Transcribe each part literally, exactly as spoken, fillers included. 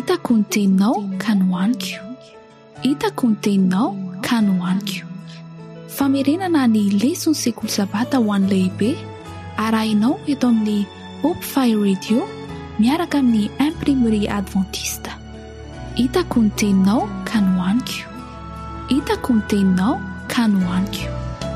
hitako ny teninao ka nohaniko, hitako ny teninao ka nohaniko. Famerenana ny lesona sekoly sabata ho an'ny lehibe arahinao eto amin'ny Hope Fire Radio miaraka amin'ny imprimerie adventiste. Hitako ny teninao ka nohaniko, hitako ny teninao ka nohaniko.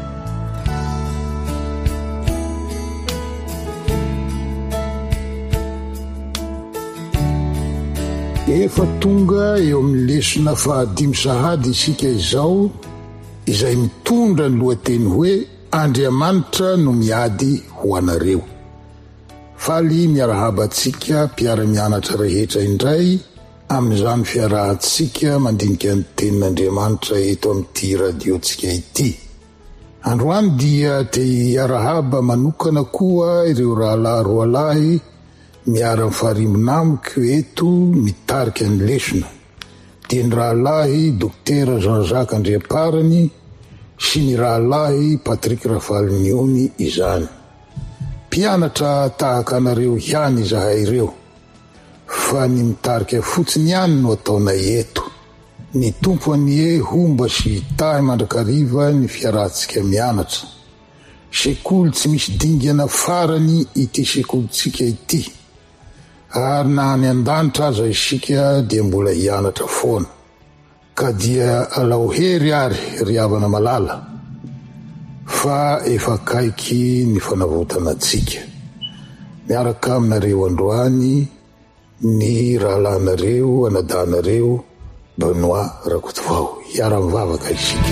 Efa tonga eo amin'ny lesona fahadimy sahady isika izao, izay mitondra ny lohateny hoe Andriamanitra no miady ho anareo. Faly miarahabantsika mpiara-mianatra rehetra indray amin'izany fiarahantsika mandinika ny tenin'Andriamanitra eto amin'ity radiontsika ity. Androany dia te hiarahaba manokana koa ireo rahalahy roalahy miara mifarimbonamiko eto mitarika ny lesona, dia ny rahalahy Dokotera Jean-Jacques Andriaparany sy ny rahalahy Patrick Rafaliniony izany. Mpianatra tahaka anareo ihany izahay ireo, fa ny mitarika fotsiny ihany no ataonay eto. Ny tompo anie homba sy tahy mandrakariva ny fiarahantsika mianatra. Sekoly tsy misy dingana farany ity sekolitsika ity, ary na any an-danitra aza isika dia mbola hianatra foana. Ka dia alao hery ary ry havana malala, fa efa kaiky ny fanavotana antsika. Miaraka aminareo androany ny rahalanareo anadanareo Benoît Rakotovao. Hiara-mivavaka isika.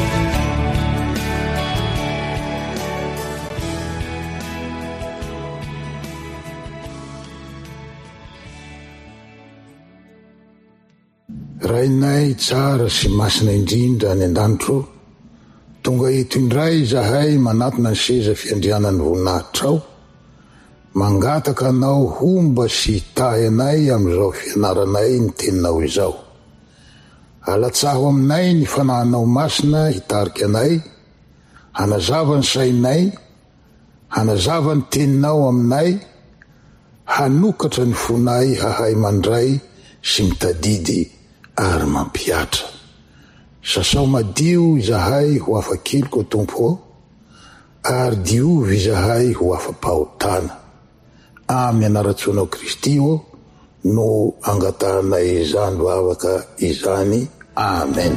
Rainay tsara sy masina indrindra any an-danitro, tonga eto indray izahay manatona ny seza fiandrianan'ny voninahitra ao, mangataka anao homba sy tahy anay amin'izao fianaranay ny teninao izao. Alatsaho aminay ny fanahinao masina hitarika anay, hanazava ny sainay, hanazava ny teninao aminay, hanokatra ny fonay hahay mandray sy mitadidy ary mampiatra. Sasao madio izahay ho afa-keliko tompo, ary diovy izahay ho afa-pahotana. Amin'ny anaratsoanao Kristy no angatahanay izany vavaka izany. Amen.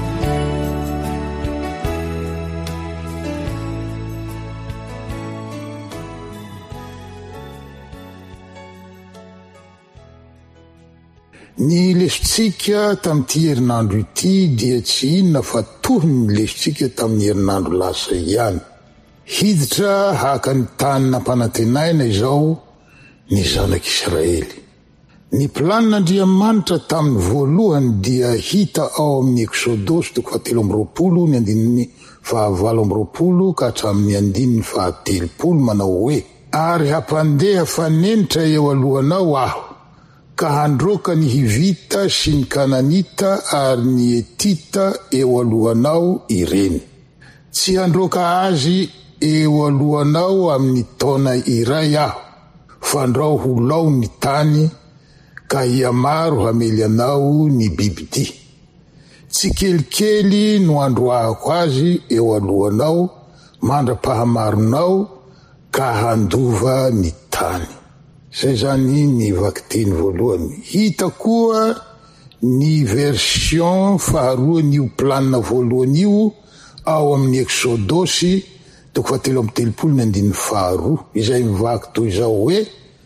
Ny lesontsika tamin'ity herinandro ity dia tsy inona fa toy ny lesontsika tamin'ny herinandro lasa ihany. Hiditra haka ny tany nampanantenaina izao ny zanak'Israely. Ny planin'Andriamanitra tamin'ny voalohany dia hita ao amin'ny Exodosy toko fahatelo amby roapolo ny andininy fahavalo amby roapolo ka hatramin'ny andininy fahatelopolo manao hoe: ary hampandeha fanenitra eo alohanao aho, ka handroka ny Hivita sy ny Kananita ary ny Etita eo alohanao ireny. Tsy handroka azy eo alohanao amin'ny taona iray aho, fa andrao ho lao ny tany, ka hiamaro hamely anao ny bibidia. Tsy kelikely no androahako azy eo alohanao, mandra-pahamaronao, ka handova ny tany. Zay zany ny vakiteny voalohany. Hita koa ny version faharoany io planina voalohany io ao amin'ny Exodosy toko fahatelo amby telopolo ny andininy faharoa, izay mivaky toy izao hoe: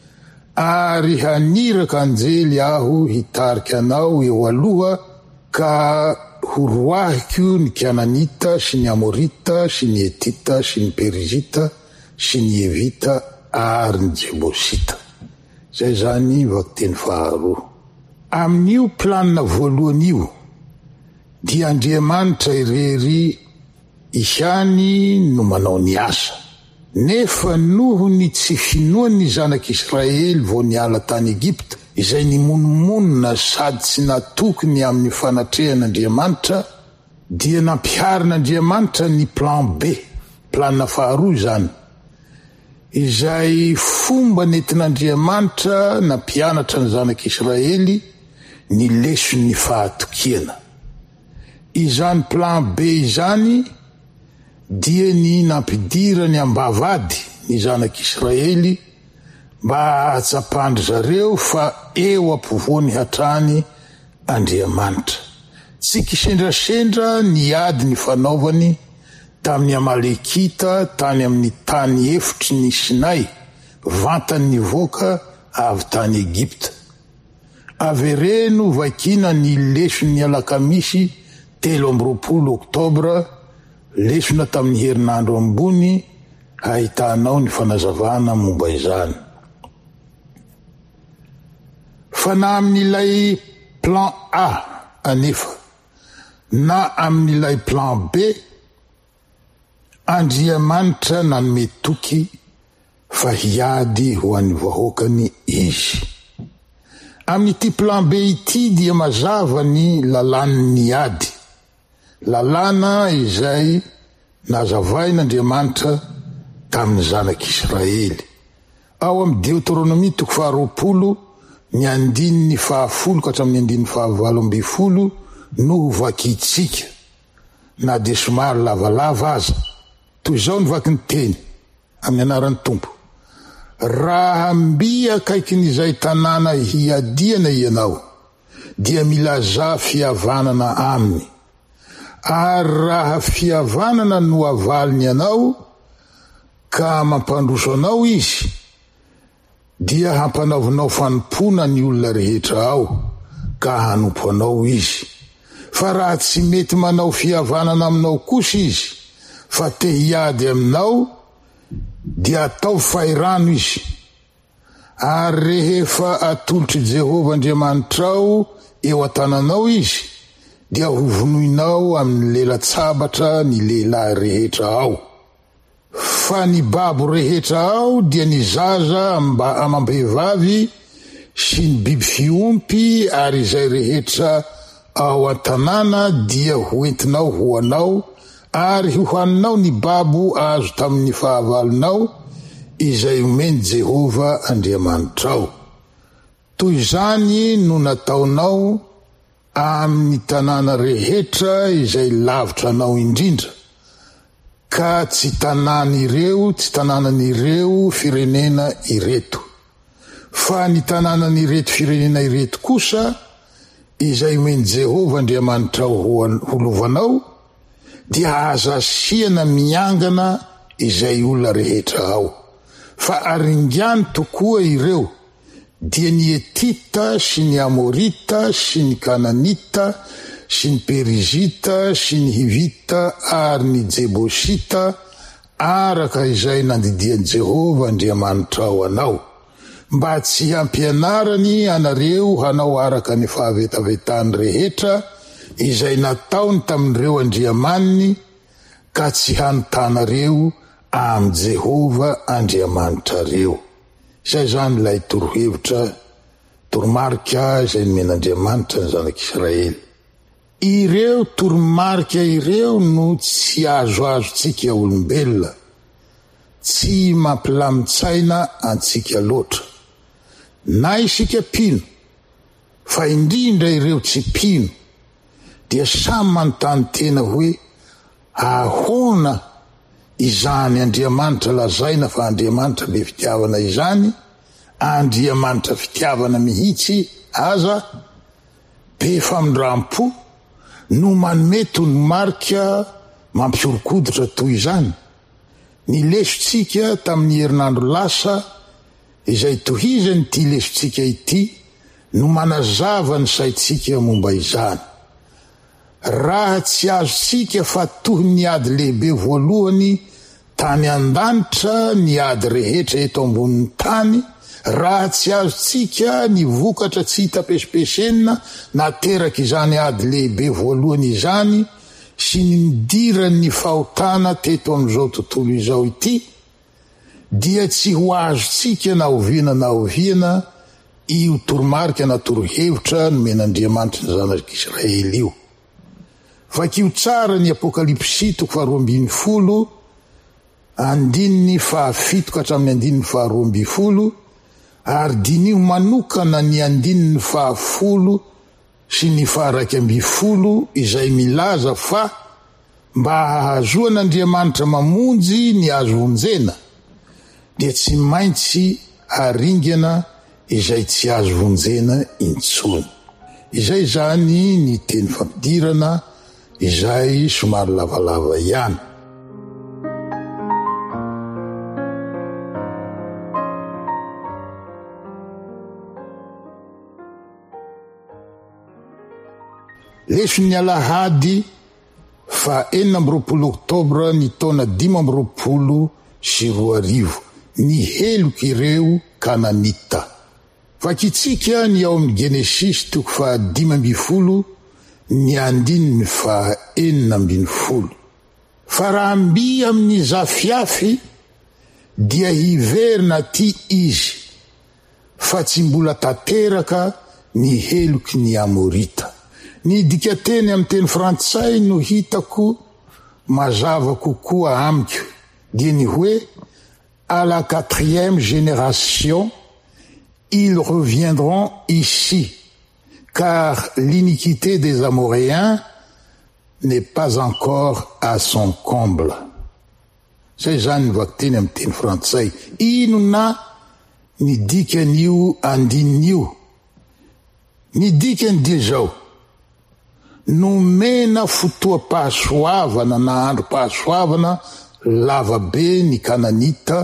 ary haniraka anjely aho hitarika anao eo aloha, ka horoahiko ny Kananita sy ny Amorita sy ny Etita sy ny Perizita sy ny Evita ary ny Jebosita. Zay zany vakiteny faharoa. Amin'io planina voalohany io dia Andriamanitra irery ihany no manao ny asa. Nefa noho ny tsy finoan'ny zanak'Israely vao niala tany Egipta, izay nimononmonina sady tsy natokony amin'ny fanatrehan'Andriamanitra, dia nampiharin'Andriamanitra ny plan B, planina faharoa zany, izay fomba nentin'Andriamanitra nampianatra ny zanak'Israely ny leson'ny fahatokiana. Izany plan B izany dia ny nampidirany ambavady ny zanak'Israely mba hahatsapandry zareo fa eo ampovoany hatrany Andriamanitra. Tsy kisendrasendra ny ady ny fanaovany tamin'ny Amalekita tany amin'ny tany efitry ny Sinay, vantany nivoaka avy tany Egypta. Avereno vakina ny leson'ny alakamisy telo amby roapolo oktobra, lesona tamin'ny herinandro ambony, ahitanao ny fanazavana momba izany. Fa na amin'ilay plan A anefa na amin'ilay plan B, Andriamanitra nanome toky fa hiady ho an'ny vahoakany izy. Amin'ity plan B ity dia mazava ny lalàn'ny ady, lalàna izay nazavain'Andriamanitra tamin'ny zanak'Israely. Ao amin'ny Deutéronomie toko faharoapolo ny andininy fahafolo ka hatramin'ny andininy fahavalo amby folo no vakitsika, na de somary lavalava aza. Toy izao ny vaky ny teny amin'ny anaran'ny Tompo: raha mbi akaikin'izay tanàna hiadiana ianao, dia milaza fihavanana aminy. Ary raha fihavanana no avaliny ianao ka mampandroso anao izy, dia hampanaovinao fanompona ny olona rehetra ao ka hanompo anao izy. Fa raha tsy mety manao fihavanana aminao kosa izy, fa te hiady aminao, dia atao fairano izy. Ary rehefa atolotry Jehovah Andriamanitrao eo an-tananao izy, dia hovonoinao amin'ny lela-tsabatra ny lehilahy rehetra ao. Fa ny babo rehetra ao dia ny zaza mba amam-behivavy sy ny biby fiompy, ary izay rehetra ao an-tanàna dia hoentinao ho anao, ary hohaninao ny babo azo tamin'ny fahavalonao izay omeny Jehovah Andriamanitrao. Toy izany no nataonao amin'ny tanàna rehetra izay lavitra anao indrindra, ka tsy tanàn'ireo tsy tanànan'ireo firenena ireto. Fa ny tanànan'ireto firenena ireto kosa izay omeny Jehovah Andriamanitrao holovanao, dia aza asiana miangana izay olona rehetra ao. Fa aringany tokoa ireo, dia ny Etita sy ny Amorita sy ny Kananita sy ny Perizita sy ny Hivita ary ny Jebosita, araka izay nandidian'i Jehovah Andriamanitrao anao, mba tsy hampianarany anareo hanao araka ny fahavetavetany rehetra izay nataony tamin'ireo andriamaniny, ka tsy hanotanareo am Jehovah Andriamanitrareo. Izay zany ilay torohevitra, toromarika izay nomen'Andriamanitra ny zanak'Israely. Ireo toromarika ireo no tsy azoazontsika olombelona, tsy mampilamin-tsaina antsika loatra. Na isika pino, fa indrindra ireo tsy pino, dia samy manontany tena hoe ahoana izany Andriamanitra lazaina fa Andriamanitra be fitiavana izany, Andriamanitra fitiavana mihitsy aza, be famindram-po, no manome toromarika mampiorokoditra toy izany. Ny lesontsika tamin'ny herinandro lasa izay tohizany ity lesontsika ity no manazava ny saitsika momba izany. Raha tsy azontsika fa toy ny ady lehibe voalohany tany an-danitra ny ady rehetra eto ambonin'ny tany, raha tsy azontsika ny vokatra tsy hita pesipesena nateraka izany ady lehibe voalohany izany sy ny midiran'ny fahotana teto amin'izao tontolo izao ity, dia tsy ho azontsika na oviana na oviana io toromarika na torohevitra nomen'Andriamanitra ny zanak'Israely io. Vakio tsara ny Apokalipsy toko faharoa ambin'ny folo, andininy fahafito ka hatramin'ny andininy faharoa ambin'ny folo, ary dinio manokana ny andininy fahafolo sy ny faharaiky amby folo izay milaza fa mba hahazoan'Andriamanitra mamonjy ny azo vonjena dia tsy maintsy haringana izay tsy azo vonjena intsony. Izay zany ny teny fampidirana izay somary lavalava ihany. Leson'ny Alahady fa enina amby roapolo oktobra ny taona dimy amby roapolo sy roa arivo, ny heloka ireo Kananita. Fakitsika ny ao amin'ny Genesis toko fa dimy amby folo ny andininy fa enina ambiny folo. Fa raha mby amin'ny zafiafy dia hiverina ty izy, fa tsy mbola tanteraka ny heloky ny Amorita. Ny dikateny amin'ny teny frantsay no hitako mazava kokoa amiko dia ny hoe à la quatrième génération ils reviendront ici car l'iniquité des Amoréens n'est pas encore à son comble. Zay zany vakiteny amin'ny teny frantsay. Inona ny dikan'io andin'io? Ny dikany dia zao: nomena fotoam-pahasoavana na androm-pahasoavana lavabe ny Kananita,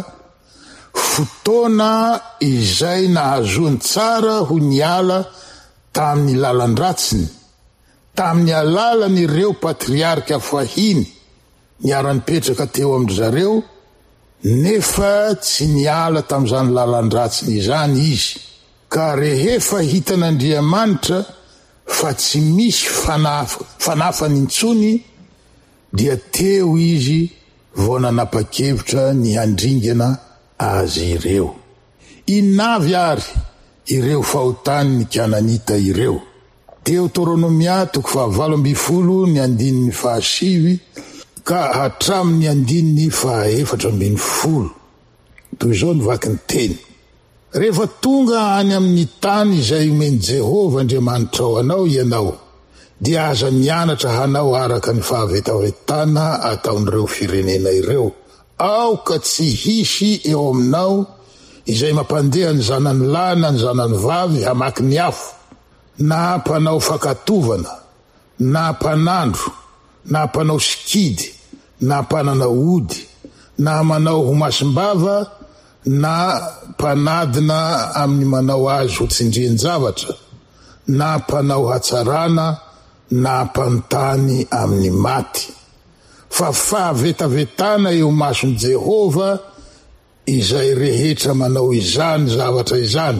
fotoana izay nahazoany tsara ho niala tamin'ny lalandratsiny, tamin'ny alalany ireo patriarika fahiny niara-nipetraka teo amindry zareo, nefa tsy niala tamin'izany lalandratsiny izany izy. Ka rehefa hitan'Andriamanitra fa tsy misy fanafa, fanafany intsony, dia teo izy vao nanapa-kevitra ny handringana azy ireo. Inavy ary ireo fahotany ny Kananita ireo. Deuteronomia toko fa valo amby folo ny andininy fahasivy ka hatramin'ny andininy fahaefatra ambiny folo. Toy izao ny vaky ny teny: rehefa tonga any amin'ny tany izay omeny Jehova Andriamanitra ao anao ianao, dia aza mianatra hanao araka ny fahavetavetana ataon'ireo firenena ireo. Aoka tsy hisy eo aminao izay mampandeha ny zanany lahy na ny zanany vavy hamaky ny afo, na mpanao fakatovana, na mpanandro, na mpanao sikidy, na mpanana ody, na manao ho masim-bava, na mpanadina amin'ny manao azy ho tsindrian-javatra, na mpanao hatsarana, na mpanontany amin'ny maty. Fa fahavetavetana eo mason'i Jehova izay rehetra manao izany zavatra izany,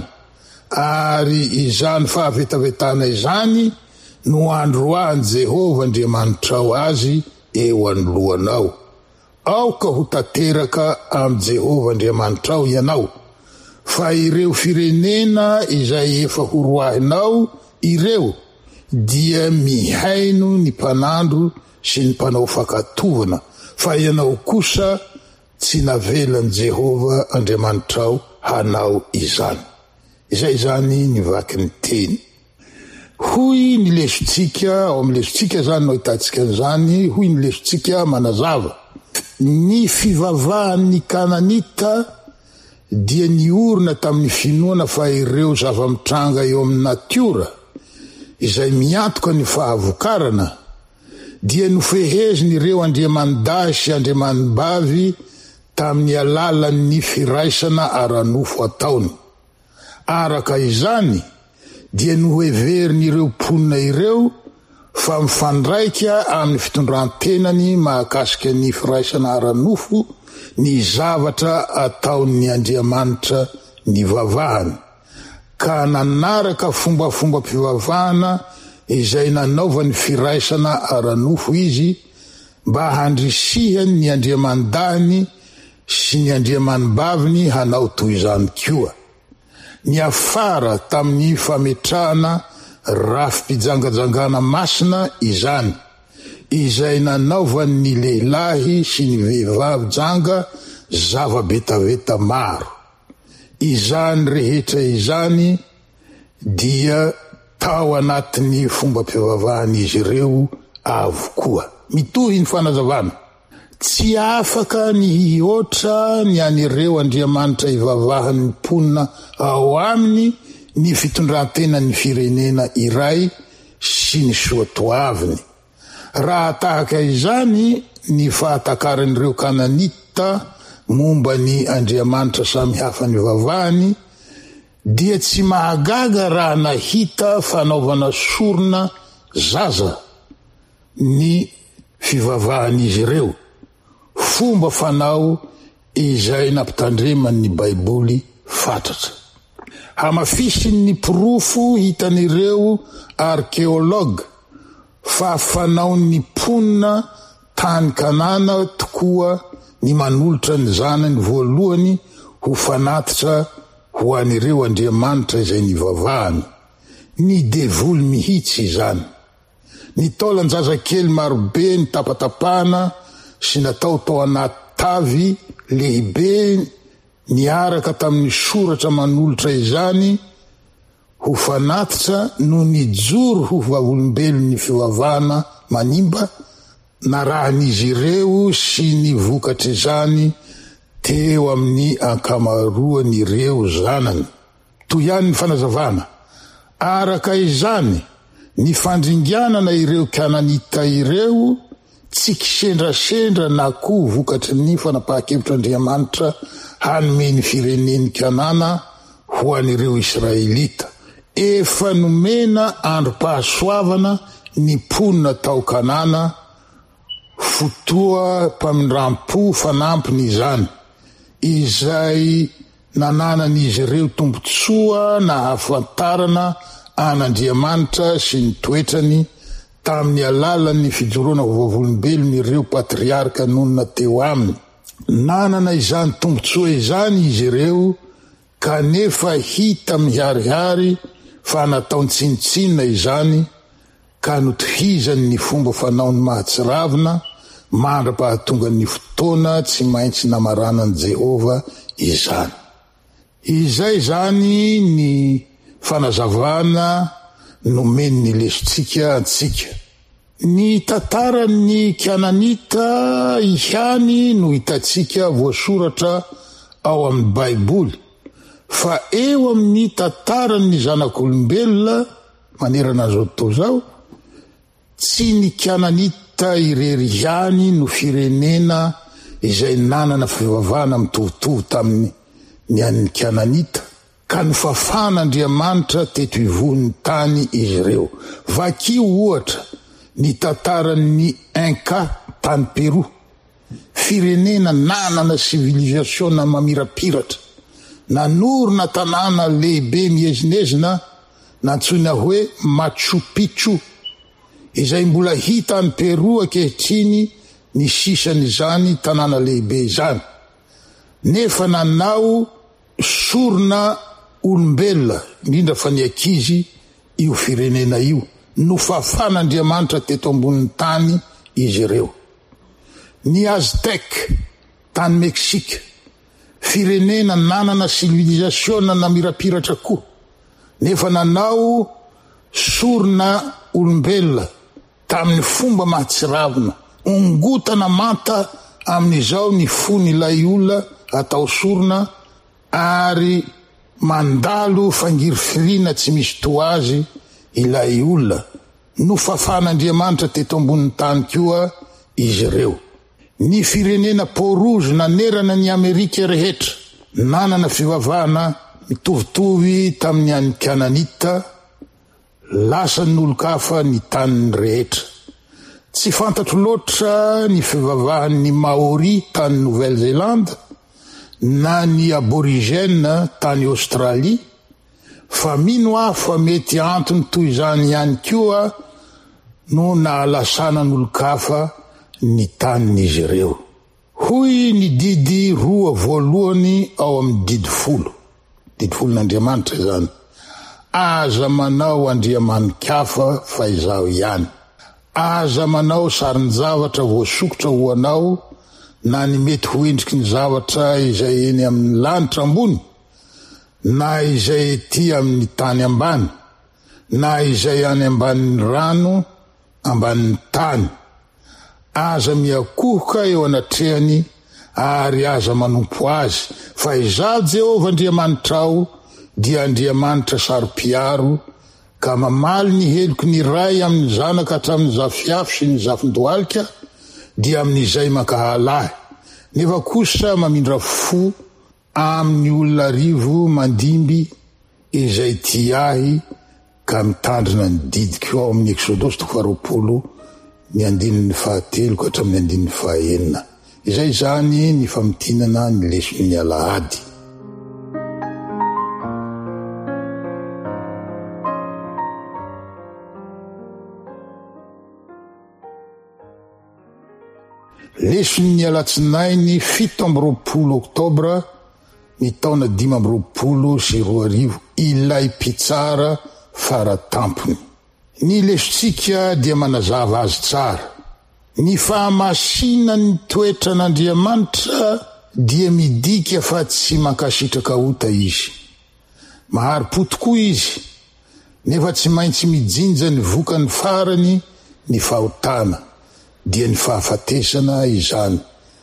ary izany fahavetavetana izany no androany Jehova Andriamanitrao azy eo anoloanao. Aoka ho tanteraka am' Jehova Andriamanitrao ianao, fa ireo firenena izay efa horoahinao ireo dia mihaino ny mpanandro sy ny mpanao fakatovana, fa ianao kosa tsy navelan'i Jehova Andriamanitrao hanao izany. Izay zany ny vaky ny teny. Hoy ny lesontsika, ao amin'ny lesontsika zany no hitantsika an'izany, hoy ny lesontsika manazava: ny fivavahan'ny Kananita dia niorina tamin'ny finoana fa ireo zava-mitranga eo amin'ny natiora izay miantoka ny fahavokarana dia nofeheziny ireo andriaman-dahy sy andriaman-bavy tamin'ny alalan'ny firaisana ara-nofo ataony. Araka izany dia noheveriny ireo mponina ireo fa mifandraika amin'ny fitondran-tenany mahakasika ny firaisana ara-nofo ny zavatra ataon'ny Andriamanitra ny vavahany, ka nanaraka fombafomba-pivavahana izay nanaovany firaisana ara-nofo izy mba handrisihany ny andriaman-dahiny sy ny andriaman-baviny hanao toy izany koa. Ny afara tamin'ny fametrahana rafi-pijangajangana masina izany, izay nanaovany ny lehilahy sy ny vehivavy janga zava-betaveta maro. Izany rehetra izany dia tao anatin'ny fomba-pivavahany izy ireo avokoa. Mitohy ny fanazavana. Tsy afaka ny oatra ny anireo Andriamanitra ivavahany mponina ao aminy ny fitondrantena ny firenena iray sy ny soatoaviny. Raha tahaka izany ny fahatakaran'ireo Kananita momba ny Andriamanitra samy hafa ny vavahany dia tsy mahagaga raha nahita fanaovana sorona zaza ny fivavahan'izy ireo. Fomba fanao izay nampitandreman'ny Baiboly fatratra. Hamafisiny ny pirofo hitan'ireo arkeolôga fa fanaon'ny mponina tany Kanana tokoa ny manolotra ny zanany voalohany ho fanatitra ho an'ireo Andriamanitra izay nivavahany. Ny devoly mihitsy izany. Ny taolan-jazakely marobe ny tapatapana sy natao tao anaty tavy lehibe niaraka tamin'ny soratra manolotra izany ho fanatitra no nijoro ho vavolombelon'ny fivavahana manimba narahan'izy ireo sy ny vokatra izany teo amin'ny ankamaroan'ireo zanany. Toy ihany ny fanazavana. Araka izany ny fandringanana ireo Kananita ireo tsy kisendrasendra na koa vokatry ny fanapahan-kevitr'Andriamanitra hanome ny fireneny Kanana ho an'ireo Israelita. Efa nomena androm-pahasoavana ny mponina tao Kanana fotoa mpamindram-po fanampiny izany izay nananan'izy ireo tombontsoa na hafantarana an'Andriamanitra sy ny toetrany tamin'ny alalan'ny fijoroana vavolombelony ireo patriarka nonina teo aminy. Nanana izany tombontsoa izany izy ireo kanefa hita miharihary fa nataony tsinitsinina izany ka notohizany ny fomba fanaony mahatsiravina mandra-pahatongan'ny fotoana tsy maintsy namaranan'i Jehova izany. Izay zany ny fanazavana nomeny ny lesitsika antsika. Ny tantaran'ny Kananita ihany no hitatsika voasoratra ao amin'ny Baiboly, fa eo amin'ny tantaran'ny zanak'olombelona manerana zao tontolo zao, tsy ny Kananita irery ihany no firenena izay nanana fivavahana mitovitovy tamin'ny ny an'ny Kananita, ka nofafan'Andriamanitra teto ivon'ny tany izy ireo. Vakio ohatra ny tantaran'ny Inca tany Peroa, firenena nanana civilisationa mamirapiratra, nanorona tanàna lehibe miezinezina nantsoina hoe Machu Picchu, izay mbola hita any Peroa ankehitriny ny sisan'izany tanàna lehibe izany. Nefa nanao sorona olombelona indrindra fa ny ankizy io firenena io, nofafan'Andriamanitra teto ambonin'ny tany izy ireo. Ny Aztec tany Meksika, firenena nanana civilisationa namirapiratra koa, nefa nanao sorona olombelona tamin'ny fomba mahatsiravina, ongotana manta amin'izao ny fon'ilay olona atao sorona ary mandalo fangirifirina tsy misy toazy ilay olona. Nofafan'Andriamanitra teto ambonin'ny tany koa izy ireo. Ny firenena porozy nanerana ny Amerika rehetra nanana fivavahana mitovitovy tamin'ny an'ny Kananita, lasa n'olo-kafa ny taniny rehetra. Tsy fantatro loatra ny fivavahan'ny Maori tany Nouvelle-Zélande na ny aborigène tany Australie, fa mino aho fa mety antony toy izany ihany koa no nahalasànan'olo-kafa ny tanin'izy ireo. Hoy ny didy roa voalohany ao amin'ny didy folo, didy folon'Andriamanitra izany. Aza manao andriamanin-kafa fa izao ihany. Aza manao sarin-javatra voasokotra ho anao na ny mety ho endriky ny zavatra izay eny amin'ny lanitra ambony na izay ety amin'ny tany ambany, na izay any ambanin'ny rano ambanin'ny tany, aza miakohoka eo anatrehany ary aza manompo azy. Fa izaho Jehovah Andriamanitra ao dia Andriamanitra sarom-piaro, ka mamaly ny heloko ny ray amin'ny zanaka hatramin'ny zafiafy sy ny zafin-dohalika dia amin'izay mankahalahy, nefa kosa mamindra fo amin'ny olona rivo mandimby izay tiahy ka mitandrina ny didiko ao amin'ny Exodosy toko faharoapolo ny andininy fahatelo ka hatramin'ny andininy fahaenina. Izay zany ny famitinana ny leson'ny Alahady. Leson'ny alatsinainy fito amby roapolo oktobra ny taona dimy amby roapolo sy roa arivo, ilay mpitsara faratampony. Ny lesontsika dia manazava azy tsara. Ny fahamasina ny toetra n'Andriamanitra dia midika fa tsy mankasitraka ota izy. Mahari-po tokoa izy, nefa tsy maintsy mijinja ny vokany farany ny fahotana, dia ny fahafatesana izany.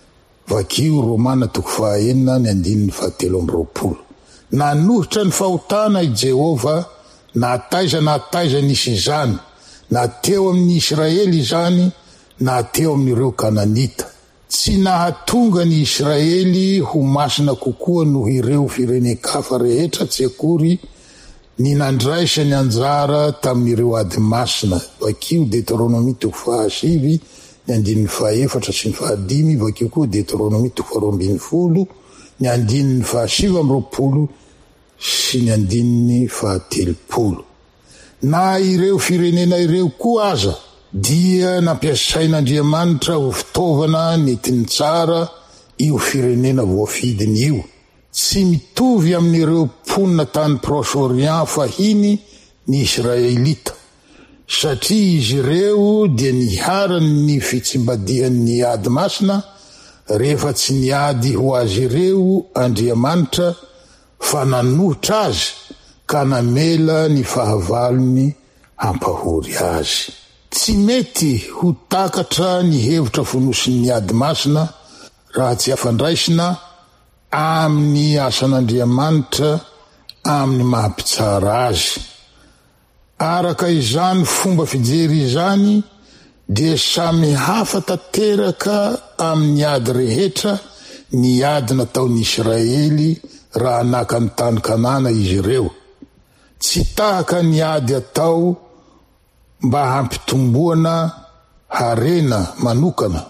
Vakio Romana toko fahaenina ny andininy fahatelo amby roapolo. Nanohitra ny fahotana i Jehovah, na taiza na taiza nisy izany, na teo amin'ny Israely izany, na teo amin'ireo Kananita. Tsy nahatonga ny Israely ho masina kokoa noho ireo firenen-kafa rehetra tsy akory ny nandraisa ny anjara tamin'ireo ady masina. Vakio Deuteronomie toko fahasivy ny andininy fahaefatra sy ny fahadimy, vakio koa Deuteronomie toko faharoa ambin'ny folo ny andininy fahasivy amby roapolo sy ny andininy fahatelopolo. Na ireo firenena ireo koa aza dia nampiasain'Andriamanitra ho fitaovana netiny tsara io firenena voafidiny io. Tsy mitovy amin'ireo mponina tany Proche Orient fahiny ny Israelita, satria izy ireo dia niharany ny fitsimbadihan'ny ady masina rehefa tsy niady ho azy ireo Andriamanitra, fa nanohitra azy ka namela ny fahavalony hampahory azy. Tsy mety ho takatra ny hevitra fonosin'ny ady masina raha tsy afandraisina amin'ny asan'Andriamanitra amin'ny mahampitsara azy. Araka izany fomba fijery izany dia samy hafa tanteraka amin'ny ady rehetra ny ady nataon'ny Israely raha naka ny tany Kanana izy ireo. Tsy tahaka ny ady atao mba hampitomboana harena manokana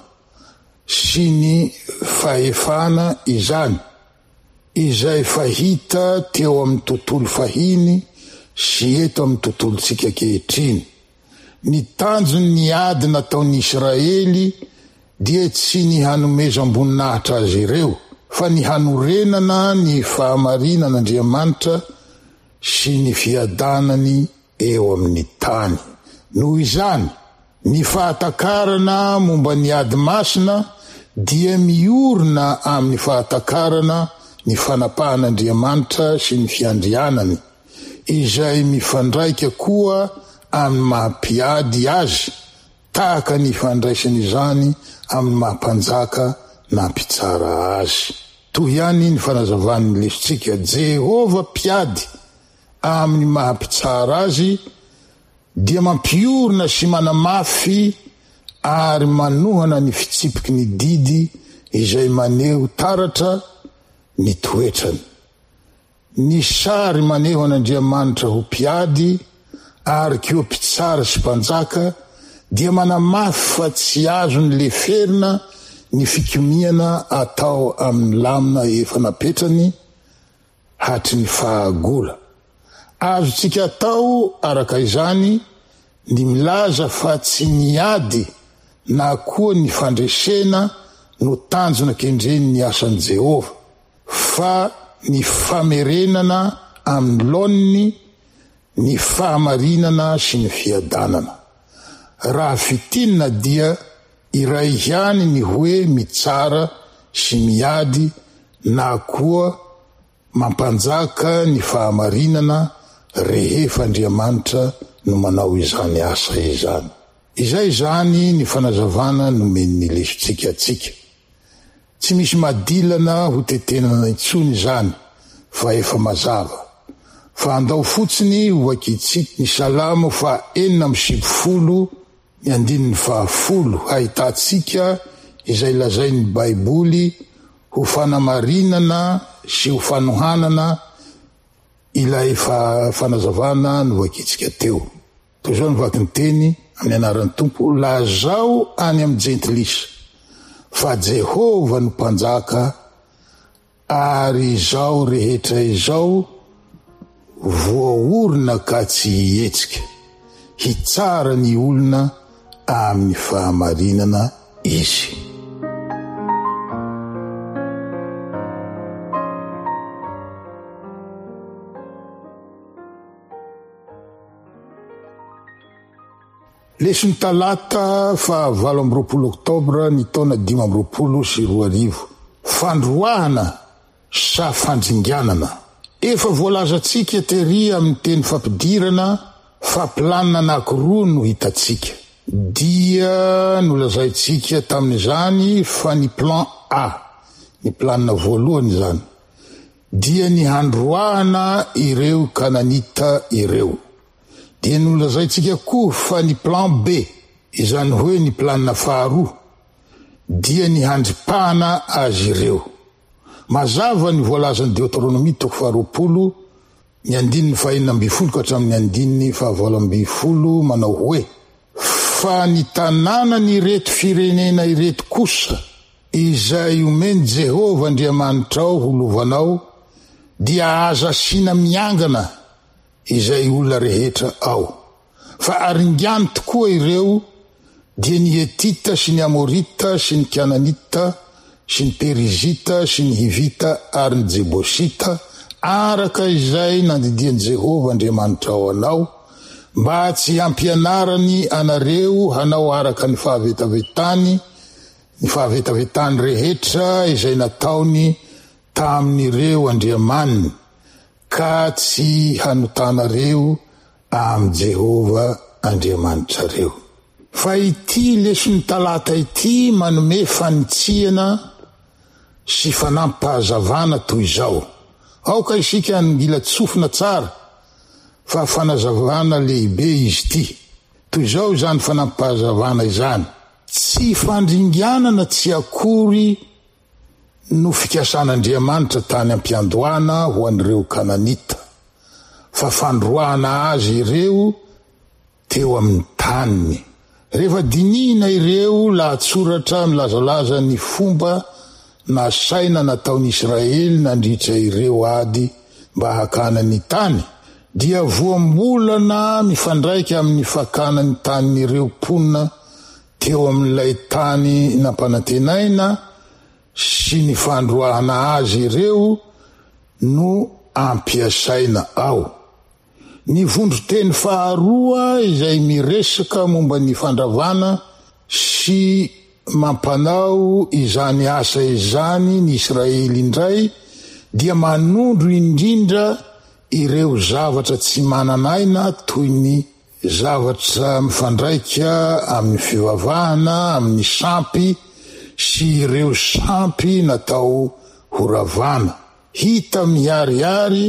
sy ny fahefana izany, izay fahita teo amin'ny tontolo fahiny sy eto amin'ny tontolontsika kehitriny. Ny tanjony ny ady nataon'ny Israely dia tsy ny hanomezam-boninahitra azy ireo, fa ny hanorenana ny fahamarinan'Andriamanitra sy ny fiadanany eo amin'ny tany. Noho izany, ny fahatakarana momba ny ady masina dia miorina amin'ny fahatakarana ny fanapahan'Andriamanitra sy ny fiandrianany, izay mifandraika koa amin'ny mahampiady azy, tahaka ny fandraisany izany amin'ny mahampanjaka na mpitsara azy. Toy ihany ny fanazavan'ny lesontsika, Jehovah mpiady amin'ny mahampitsara azy dia mampiorina sy manamafy ary manohana ny fitsipiky ny didy izay maneho taratra ny toetrany. Ny sary maneho an'Andriamanitra ho mpiady ary keo mpitsara sy mpanjaka dia manamafy fa tsy azony leferina ny fikomiana atao amin'ny lamina efa napetrany hatry ny fahagola. Azotsika atao araka izany ny milaza fa tsy niady na koa ny fandresena no tanjona kendreny ny asan'i Jehovah, fa ny famerenana amin'ny laoniny, ny fahamarinana sy ny fiadanana. Raha fitinina dia iray ihany ny hoe mitsara sy miady na koa mampanjaka ny fahamarinana rehefa Andriamanitra no manao izany asa izany. Izay zany ny fanazavana nomen'ny lesontsika atsika. Tsy misy madilana ho tetenana intsony zany fa efa mazava fa andao fotsiny ho akitsika ny Salamo fa enina amby sivifolo ny andininy fahafolo ahitatsika izay lazain'ny Baiboly ho fanamarinana sy ho fanohanana ilay fa fanazavana no akitsika teo. Toy izao nivaky ny teny amin'ny anaran'ny Tompo, lazao any amin'ny jentilisa fa Jehova no mpanjaka ary izao rehetra izao voaorina ka tsy hietsika, hitsara ny olona amin'ny fahamarinana izy. Leson'ny talata fa valo amby roapolo oktobra ny taona dimy amby roapolo sy roa arivo. Fandroahana sa fandringanana. Efa voalazantsika tery amin'ny teny fampidirana fa planina anankiroa no hitatsika. Dia no lazaitsika tamin'izany fa ny plan A, ny planina voalohany zany, dia ny handroahana ireo Kananita ireo. Dia no lazaitsika koa fa ny plan B, izany hoe ny planina faharoa, dia ny handripahana azy ireo. Mazava ny voalazan'ny Deutéronomie toko faharoapolo ny andininy fahaenina amby folo ka hatramin'ny andininy fahavalo amby folo manao hoe: fa ny tanàna ny reto firenena ireto kosa izay omeny Jehova Andriamanitra ao ho lovanao dia aza asina miangana izay olona rehetra ao. Fa aringany tokoa ireo dia ny Hetita sy ny Amorita sy ny Kananita sy ny Perizita sy ny Hivita ary ny Jebosita, araka izay nandidian'i Jehova Andriamanitra ao anao, mba tsy ampianarany anareo hanao araka ny fahavetavetany, ny fahavetavetany rehetra izay nataony tamin'ireo andriamaniny, ka tsy hanotanareo amin'ny Jehova Andriamanitrareo. Fa ity leson'ny talata ity manome fanitsihana sy fanampahazavana toy izao. Aoka isika mila tsofina tsara fa fanazavana lehibe izy ity. Toy izao izany fanampahazavana izany: tsy fandringanana tsy akory no fikasan'Andriamanitra tany ampiandohana ho an'ireo Kananita, fa fandroahana azy ireo teo amin'ny taniny. Rehefa dinihina ireo lahatsoratra milazalaza ny fomba na saina nataon'i Israely nandritra ireo ady mba hakana ny tany, dia voambolana mifandraika amin'ny fakana ny tanin'ireo mponina teo amin'ilay tany nampanantenaina sy ny fandroahana azy ireo no ampiasaina ao. Ny vondroteny faharoa izay miresaka momba ny fandravana sy mampanao izany asa izany ny Israely indray dia manondro indrindra ireo zavatra tsy mananaina toy ny zavatra mifandraika amin'ny fivavahana, amin'ny sampy sy ireo sampy natao horavana. Hita miariary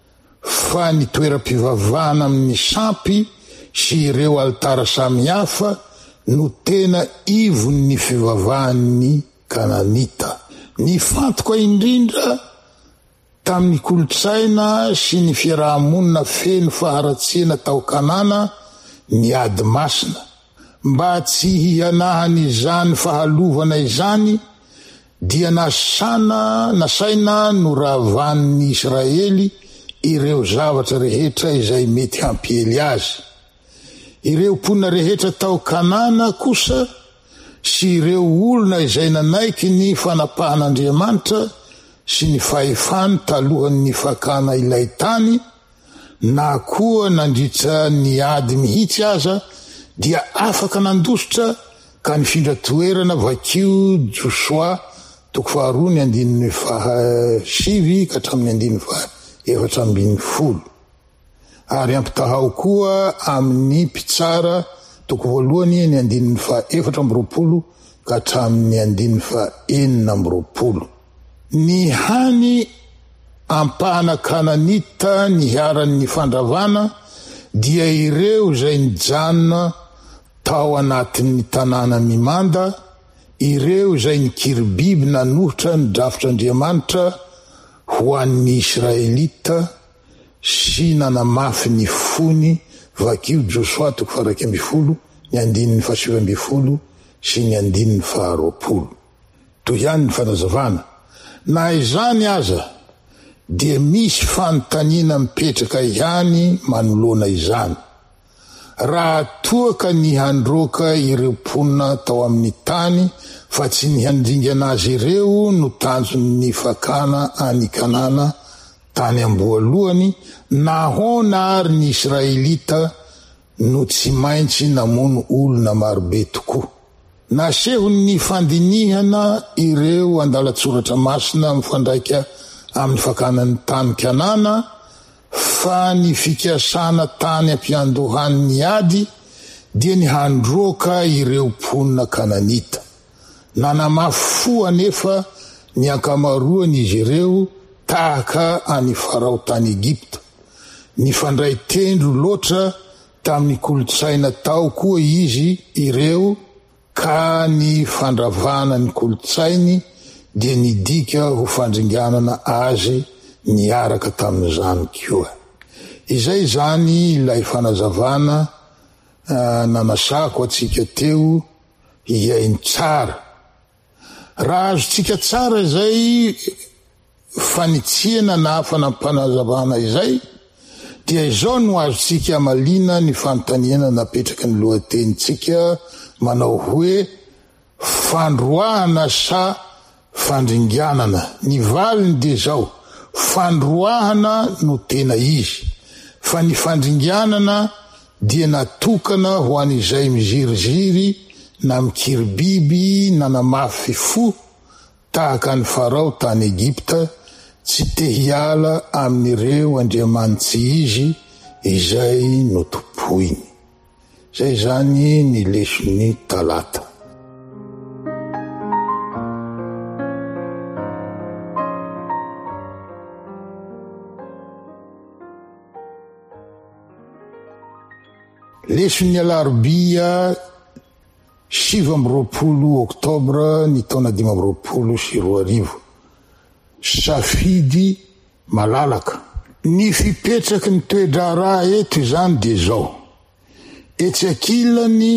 fa ny toeram-pivavahana amin'ny sampy sy ireo altara samihafa no tena ivon'ny fivavahan'ny Kananita. Ny fantoka indrindra tamin'ny kolotsaina sy ny fiarahamonina feno faharatsiana tao Kanana ny ady masina, mba tsy hianahany izany fahalovana izany, dia nasana nasaina no ravan'ny Israely ireo zavatra rehetra izay mety hampiely azy. Ireo mponina rehetra tao Kanana kosa sy ireo olona izay nanaiky ny fanapahan'Andriamanitra sy ny fahefany talohan'ny fakana ilay tany, na koa nandritra ny ady mihitsy aza, dia afaka nandositra ka nifindra toerana vakio Joshua toko faharoa ny andininy fahasivy ka hatramin'ny andininy faha efatra ambin'ny folo. ary ampitahao koa amin'ny mpitsara toko voalohany ny andininy fa efatra amby roapolo ka hatramin'ny andininy fa enina amby roapolo. Ny hany ampahana Kananita ny hiaran'ny fandravana dia ireo izay nijanona tao anatin'ny tanàna mimanda, ireo izay nikiribiby nanohitra ny drafitr'Andriamanitra ho an'ny Israelita sy nanamafy ny fony vakio Joshua toko faraika amby folo ny andininy fa sivy amby folo sy ny andininy fa roapolo. Toy ihany ny fanazavana. Na izany aza dia misy fanontaniana mipetraka ihany manoloana izany. Raha toa ka nihandroka ireo mponina tao amin'ny tany fa tsy nihandringana azy ireo no tanjon'ny fakana any Kanana tany amboalohany, nahoana ary ny Israelita no tsy maintsy namono olona marobe tokoa. Nasehony fandinihana ireo andalatsoratra masina mifandraika amin'ny fakanan'ny tany Kanana fa ny fikasana tany ampiandohan'ny ady dia nihandroka ireo mponina Kananita. Nanamafy fo anefa ny ankamaroan'izy ireo tahaka any Farao tany Egipta. Nifandray tendro loatra tamin'ny kolotsaina tao koa izy ireo, ka ny fandravana ny kolotsainy dia nidika ho fandringanana azy niaraka tamin'izany koa. Izay zany ilay fanazavana uh, nanasako atsika teo hiainy tsara. Raha azotsika tsara izay fanitsiana na fanampanazavana izay, dia izao no azotsika malina ny fanontaniana napetraka ny lohatenitsika manao hoe fandroahana sa fandringanana. Ny valiny dia zao, fandroahana no tena izy, fa ny fandringanana dia natokana ho an'izay miziriziry na mikiribiby nanamafy fo tahaka ny Farao tany Egipta, tsy te hiala amin'ireo andriamanitsy izy izay notompoiny. Zay zany ny lesony talata. Lesony alarobia sivy amby roapolo oktobra ny taona dimy amby roapolo sy roa arivo. Safidy malalaka. Ny fipetraky ny toe-draharaha eto izany dia zao: etsy ankilany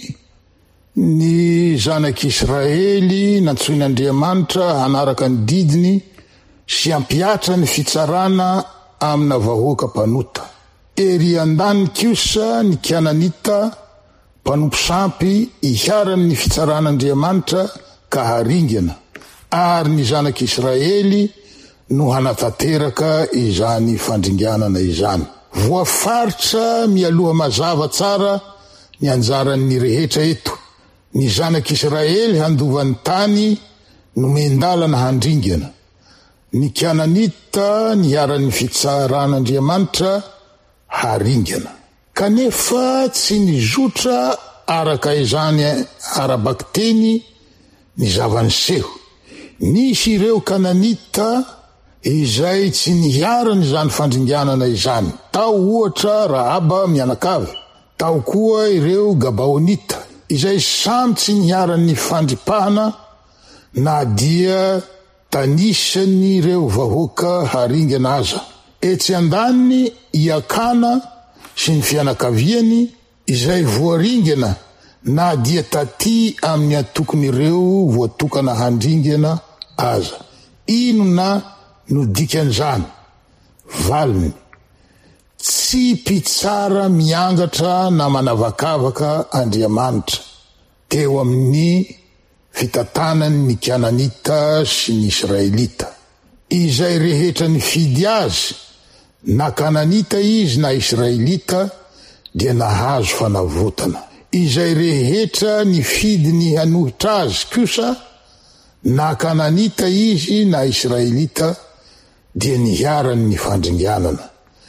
ny zanak'Israely nantsoin'Andriamanitra hanaraka ny didiny sy ampiatra ny fitsarana amina vahoaka mpanota. Ery andany kosa ny Kananita mpanompo sampy iharany ny fitsaran'Andriamanitra ka haringana, ary ny zanak'Israely no hanatanteraka izany fandringanana izany. Voafaritra mialoha mazava tsara ny anjaran'ny rehetra eto. Ny zanak'Israely handovan'ny tany no mendalana handringana. Ny Kananita niaran'ny fitsaran'Andriamanitra haringana. Kanefa tsy nizotra araka izany arabakteny ny zavaniseho. Nisy ireo Kananita izay tsy niarany izany fandringanana izany. Tao ohatra Rahaba mianakavy, tao koa ireo Gabaonita izay samy tsy niarany fandripahana na dia tanisany ireo vahoaka haringana aza. Etsy andaniny Iakana sy ny fianakaviany izay voaringana na dia taty amin'ny atokony ireo voatokana handringana aza. Inona no dikan'izany? Valiny, tsy mpitsara miangatra na manavakavaka Andriamanitra teo amin'ny fitantanany ny Kananita sy ny Israelita. Izay rehetra ny fidy azy, na Kananita izy na Israelita, dia nahazo fanavotana. Izay rehetra ny fidy ny hanohitra azy kosa, na Kananita izy na Israelita, dia niharany ny fandringanana. Tsy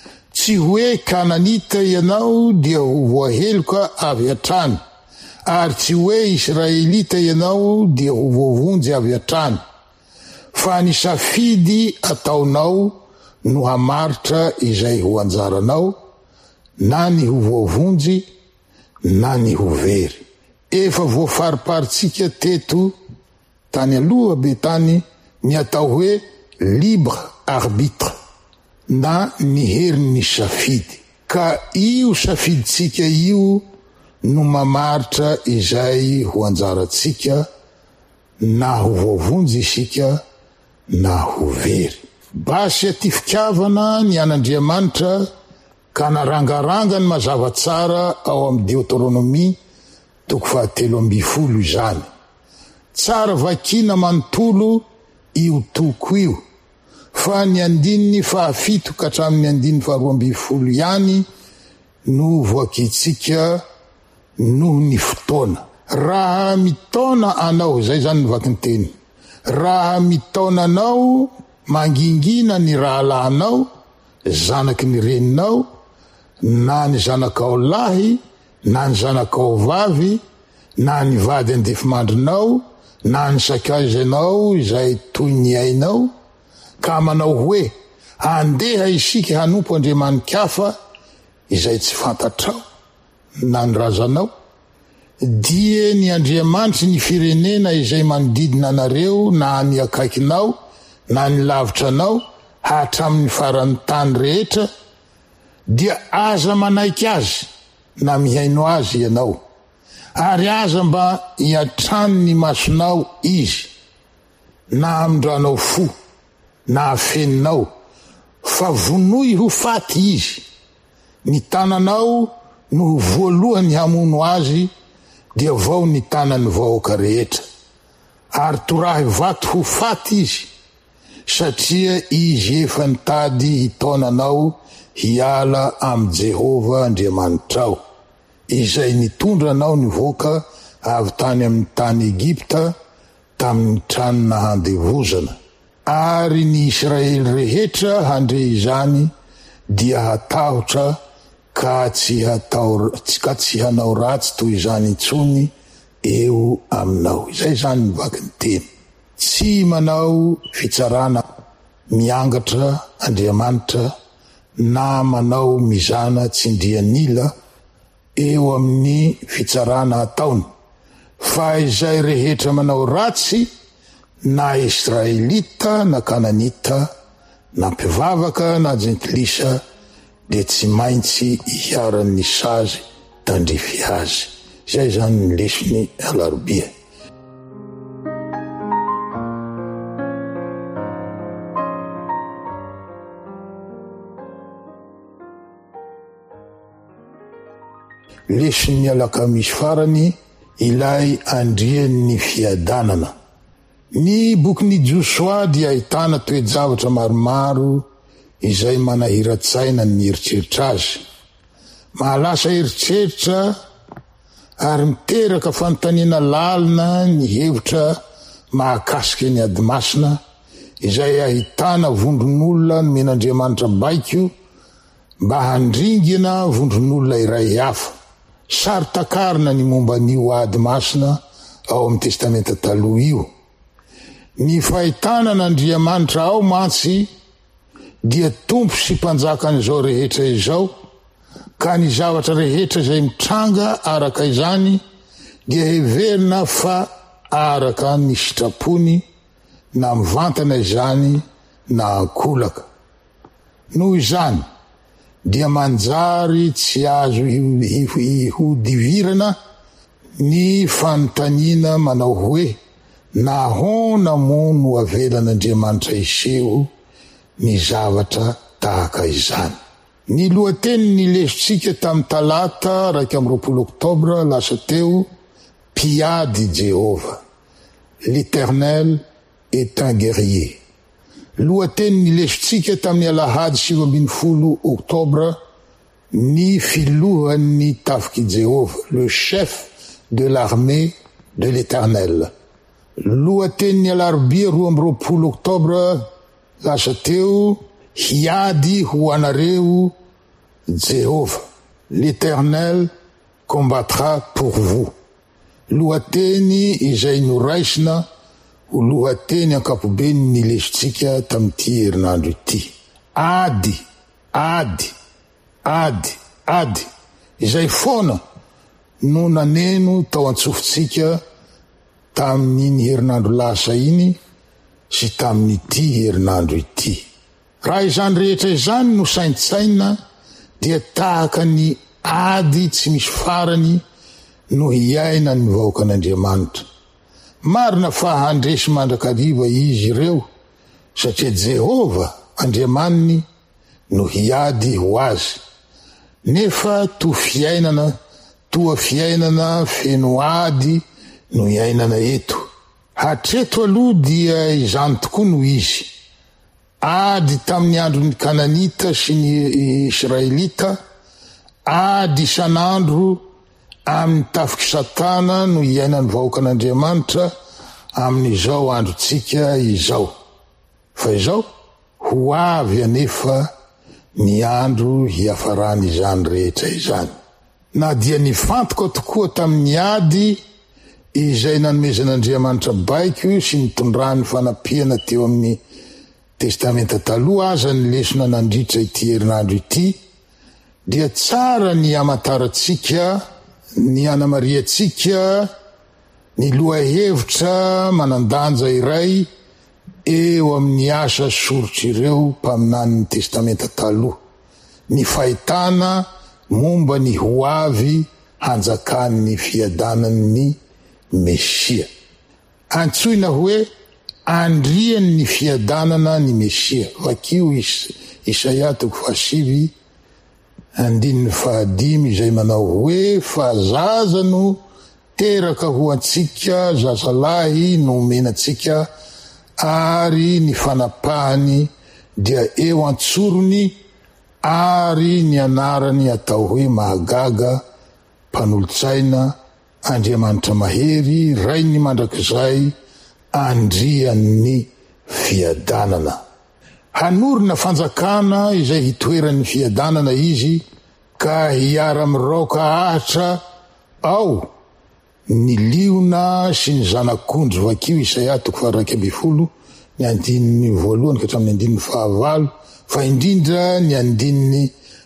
tsy hoe kananita ianao dia ho voaheloka avy atrany, ary tsy hoe israelita ianao dia ho voavonjy avy atrany, fa ny safidy ataonao no hamaritra izay ho anjaranao, na ny ho voavonjy na ny ho very. Efa voafariparitsika teto tany aloha be tany ny atao hoe libre arbitre na ny herin'ny safidy, ka io safiditsika io no mamaritra izay ho anjarantsika, na ho voavonjy isika na ho very. Basy aty fikavana ny an'Andriamanitra ka narangaranga ny mazava tsara ao amin'ny Deutéronomie toko fahatelo amby folo izany. Tsara vakina manontolo io toko io, fa ny andininy fahafito ka hatramin'ny andininy faharoa amby folo ihany no voakitsika noho ny fotoana. Raha mitaona anao, zay zany ny vaky ny teny, raha mitaona anao mangingina ny rahalahinao, zanaky ny reninao, na ny zanakao lahy, na ny zanakao vavy, na ny vady andefimandrinao, na ny sakaizanao izay toy ny ainao, ka manao hoe andeha isika hanompo Andriamanikafa izay tsy fantatrao, na ny razanao, die ny Andriamanitry ny firenena izay manodidina anareo, na ny akaikinao, na ny lavitranao, hatramin'ny faran'ny tany rehetra, dia aza manaiky azy na mihaino azy ianao, ary aza mba hiatrano ny masonao izy, na amindranao fo, na afeninao, fa vonoy ho faty izy. Ny tananao no voalohany hamono azy, dia vao ny tanany vahoaka rehetra, ary torahy vato ho faty izy, satria izy efa nitady hitaonanao hiala am Jehova Andriamanitrao, izay nitondra anao nivoaka avy tany amin'ny tany Egipta tamin'ny tranona handevozana. Ary ny Israely rehetra handre izany dia hatahotra ka tsy hatao ka tsy hanao ratsy toy izany intsony eo aminao. Izay zany mivaky ny teny. Tsy manao fitsarana miangatra Andriamanitra, na manao mizana tsindrianila eo amin'ny fitsarana ataony, fa izay rehetra manao ratsy, na Israelita na Kananita na mpivavaka na jentilisa, dia tsy maintsy hiaran'ny sazy tandrify azy. Izay zany ny lesony alarobia. Lesony alakamisy farany, ilay andrian'ny fiadanana. Ny bokin'ny Joshua dia ahitana toe-javatra maromaro izay manahira-tsaina ny eritreritra azy. Mahalasa eritreritra ary miteraka fanontaniana lalina ny hevitra mahakasika ny ady masina, izay ahitana vondron'olona nomen'Andriamanitra baiko mba handringina vondron'olona iray hafa. Sary takarina ny momba n'io ady masina ao amin'ny testamenta taloha io. Ny fahitana n'Andriamanitra ao mantsy dia tompo sy mpanjakan'izao rehetra izao, ka ny zavatra rehetra izay mitranga araka izany dia heverina fa araka ny sitrapony, na mivantana izany na ankolaka. Noho izany dia manjary tsy azo hodivirana ny fanontaniana manao hoe nahoana moa no avelan'Andriamanitra iseho ny zavatra tahaka izany. Ny lohateny ny lesontsika tamin'ny talata raika amby roapolo oktobra lasa teo, mpiady Jehova, l'Éternel est un guerrier. Lohateny ny lesontsika tamin'ny alahady sivy ambin'ny folo oktobra, ny filohan'ny tafiky Jehova, le chef de l'armée de l'Éternel. Lohateny ny alarobia roa amby roapolo oktobra lasa teo, hiady ho anareo Jéhovah, l'Éternel combattra pour vous. Lohateny izay noraisina ho lohateny ankapobeny nilesitsika tamin'ity herinandro ity. Ady, ady, ady, ady. Izay foana no naneno tao antsofotsika tamin'iny herinandro lasa iny sy tamin'ity herinandro ity. Raha izany rehetra izany no saintsaina dia tahaka ny ady tsy misy farany no hiaina ny vahoakan'Andriamanitra. Marina fa handresy mandrakariva izy ireo satria Jehova Andriamaniny no hiady ho azy. Nefa to fiainana, toa fiainana feno ady no hiainana eto. Hatreto aloha dia izany tokoa no izy. Ady tamin'ny andron'ny Kananita sy ny Israelita, ady isan'andro amin'ny tafiky Satana no hiainany vahoakan'Andriamanitra amin'izao androtsika izao. Fa izao ho avy anefa ny andro hiafarany izany rehetra izany. Na dia nifantoka tokoa tamin'ny ady izay nanomezan'Andriamanitra baiko sy nitondrany fanapiana teo amin'ny testamenta taloha aza ny lesona nandritra ity herinandro ity, dia tsara ny amataratsika, ny anamariatsika ny lohahevitra manandanja iray eo amin'ny asa soritra ireo mpaminany ny testamenta taloha, ny fahitana momba ny ho avy hanjakan'ny fiadanan'ny Mesia. Antsoina hoe andriany ny fiadanana ny Mesia. Vakio is, Isaia toko fahasivy andininy fahadimy izay manao hoe fa zaza no teraka ho antsika, zazalahy no omenatsika, ary ny fanapahany dia eo antsorony, ary ny anarany atao hoe mahagaga, mpanolo-tsaina, Andriamanitra mahery, rainy mandrakizay, andrian'ny fiadanana. Hanorina fanjakana izay hitoeran'ny fiadanana izy, ka hiara miroka ahatra ao ny liona sy ny zanak'ondry. Vakio Isaia toko faharaiky amby folo ny andininy voalohany ka hatramin'ny andininy fahavalo, fa indrindra ny andininy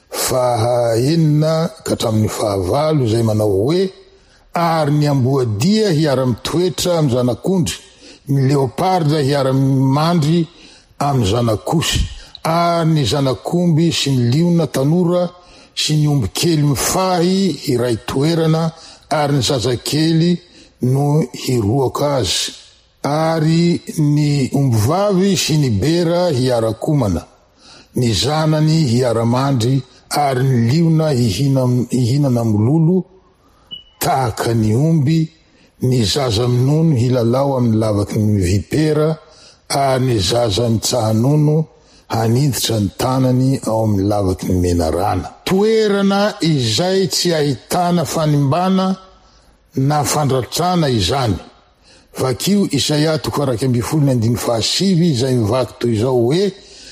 fahaenina ka hatramin'ny fahavalo izay manao hoe ary ny amboadia hiara mitoetra amin'ny zanak'ondry, ny leoparda hiara mandry amin'ny zanak'osy, ary ny zanak'omby sy ny liona tanora sy ny omby kely mifahy iray toerana, ary ny zazakely no hiroaka azy, ary ny omby vavy sy ny bera hiara-komana, ny zanany hiara-mandry, ary ny liona hihinana mololo tahaka ny omby, ny zaza minono hilalao amin'ny lavaky ny vipera, ary ny zaza mitsahanono haniditra ny tanany ao amin'ny lavaky ny menarana. Toerana izay tsy ahitana fanimbana na fandratrana izany. Vakio Isaia toko faharaiky amby folo ny andiny fahasivy izay mivaky toy izao hoe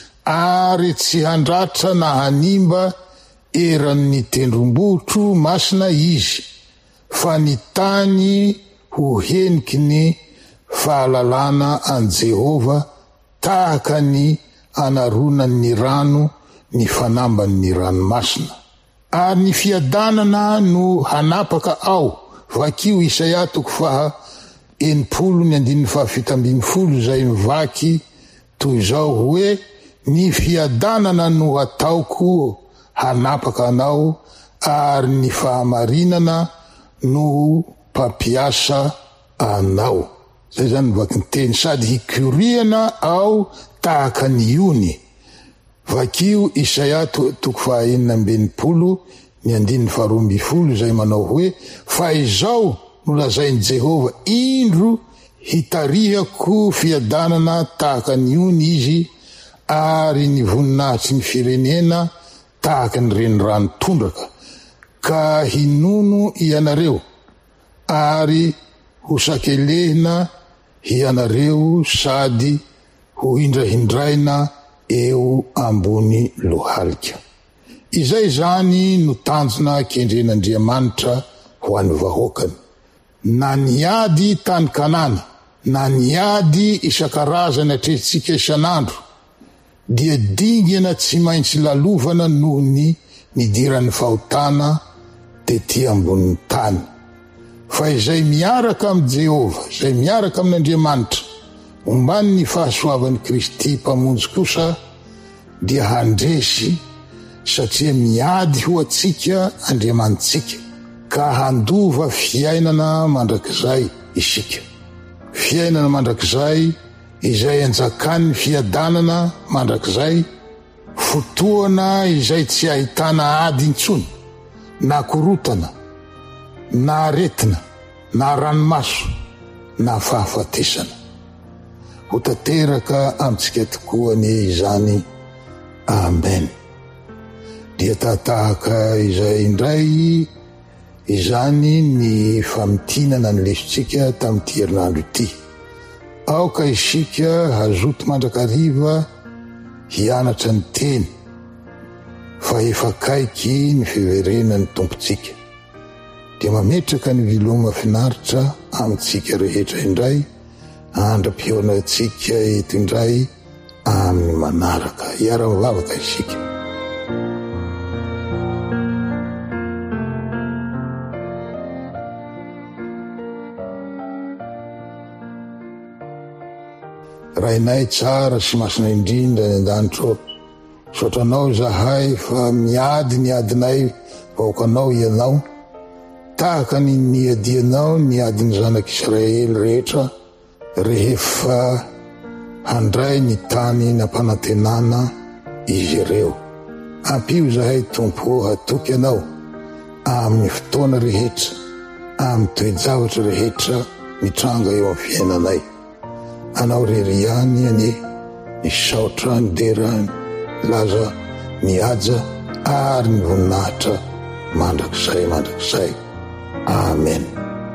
ary tsy handratra na hanimba eran'ny tendrombohitro masina izy, fa ny tany ho heniky ny fahalalana an Jehova, tahaka ny anaronan'ny rano ny fanamban'ny ranomasina. Ary ny fiadanana no hanapaka ao. Vakio Isaia toko faha enimpolo ny andininy fahafito ambin'ny folo izay mivaky toy izao hoe ny fiadanana no ataoko hanapaka anao, ary ny fahamarinana no mpampiasa anao. Zay zany mivaky ny teny, sady hikoriana ao tahaka ny ony. Vakio Isaia toko faha enina ambinipolo ny andininy faharoa amby folo izay manao hoe fa izao no lazainy Jehova, indro hitarihako fiadanana tahaka ny ony izy, ary ny voninahitsy ny firenena tahaka ny renirano tondraka, ka hinono ianareo ary ho sakelehina hianareo, sady ho hindrahindraina eo ambony lohalika. izay zany no tanjona kendren'Andriamanitra ho an'ny vahoakany. Na niady tany Kanana, na niady isan-karazany atrehintsika isan'andro, dia dingana tsy maintsy lalovana noho ny nidiran'ny fahotana tetỳ ambonin'ny tany. Fa izay miaraka amin'ny Jehova, izay miaraka amin'Andriamanitra, ombany ny fahasoavan'i Kristy mpamonjy kosa, dia handresy satria miady ho atsika Andriamanitsika, ka handova fiainana mandrakizay isika. Fiainana mandrakizay izay anjakan'ny fiadanana mandrakizay, fotoana izay tsy ahitana ady intsony, na korotana, na aretina, na ranomaso, na fahafatesana. Ho tanteraka amintsika tokoa ny izany. Amen. Dia tatahaka izay indray izany ny famitinana ny lesontsika tamin'ity herinandro ity. Aoka isika hazoto mandrakariva hianatra ny teny, fa efa akaiky ny fiverenan'ny tompontsika. Dia mametraka ny viloma finaritra amintsika rehetra indray, andram-pioana antsika eto indray amin'ny manaraka. Hiara-mivavaka isika. Rainay tsara sy masina indrindra ny an-danitro, sotranao zahay fa miady ny adinay vahoakanao ianao, tahaka ny niadianao niadiny zanak'Israely rehetra rehefa handray ny tany nampanantenana izy ireo. Ampio zahay Tompo, hatoky anao amin'ny fotoana rehetra, amin'ny toe-javatra rehetra mitranga eo amin'ny fiainanay. Anao rery ihany anie, ny saotra, ny dera, ny laza, ny aja ary ny voninahitra mandrakizay mandrakizay. Amen.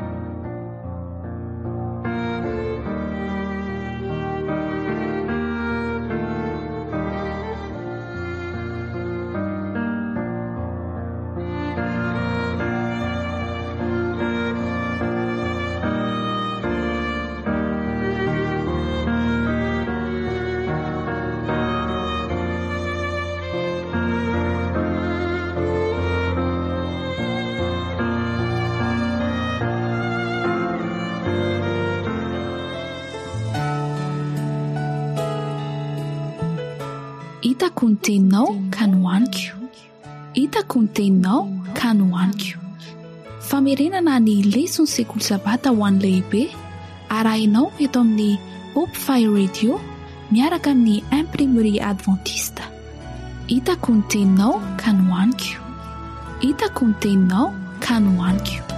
Hitako ny teninao ka nohaniko. Hitako ny teninao ka nohaniko. Famerenana ny leson'ny sekoly sabata ho an'ny lehibe arahinao eto amin'ny Hope Fire Radio miaraka amin'ny Imprimerie Adventiste. Hitako ny teninao ka nohaniko. Hitako ny teninao ka nohaniko.